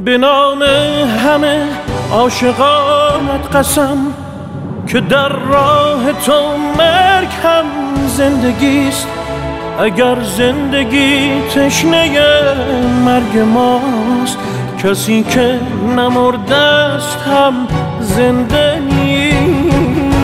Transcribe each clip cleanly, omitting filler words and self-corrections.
به نام همه عاشقانت قسم که در راه تو مرگ هم زندگیست. اگر زندگی تشنه مرگ ماست، کسی که نمرده است هم زنده نیست.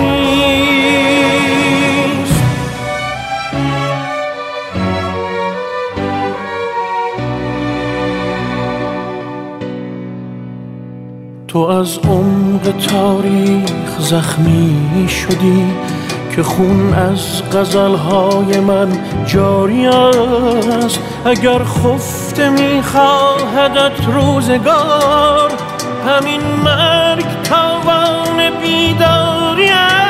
تو از عمق تاریخ زخمی شدی که خون از غزلهای من جاری است. اگر خفته می‌خواهدت روزگار، همین مرگ تاوان بیداری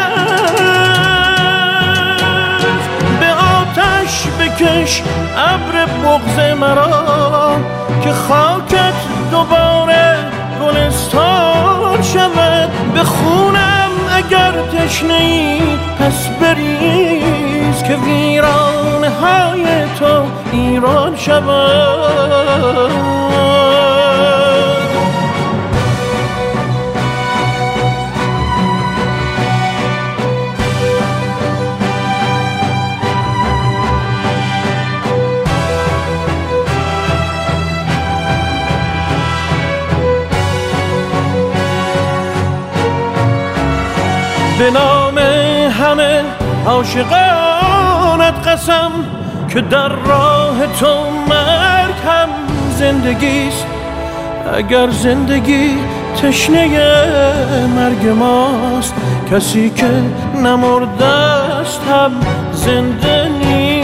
است. به آتش بکش ابر بغض مرا که خاکت دوباره گلستان شود. به خونم اگر تشنه‌ای پس بریز که ویرانه های تو ایران شود. به نام همه عاشقانت قسم که در راه تو مرگ هم زندگیست. اگر زندگی تشنه مرگ ماست، کسی که نمرده است هم زنده نیست.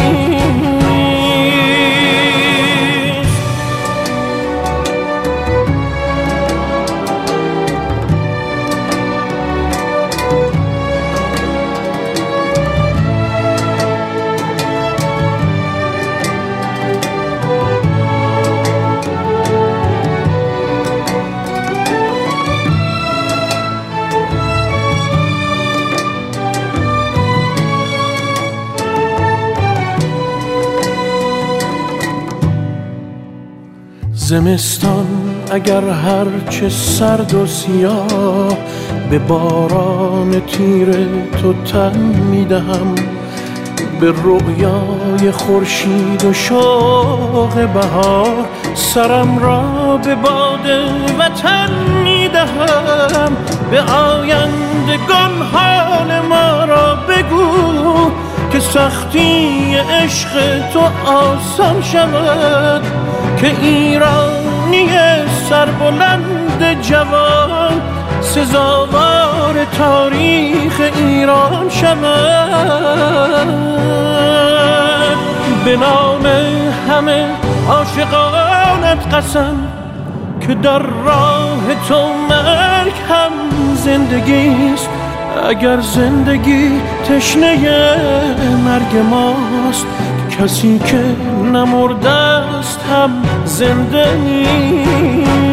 زمستان اگر هرچه سرد و سیاه، به باران تیر تو تن میدهم. به رؤیای خورشید و شوق بهار، سرم را به باد وطن میدهم. به آیندگان حال ما را بگو که سختی عشق تو آسان شود. که ایرانی سربلند جوان سزاوار تاریخ ایران شود. به نام همه عاشقانت قسم که در راه تو مرگ هم زندگیست. اگر زندگی تشنه مرگ ماست، کسی که نمرده است هم زنده نیست.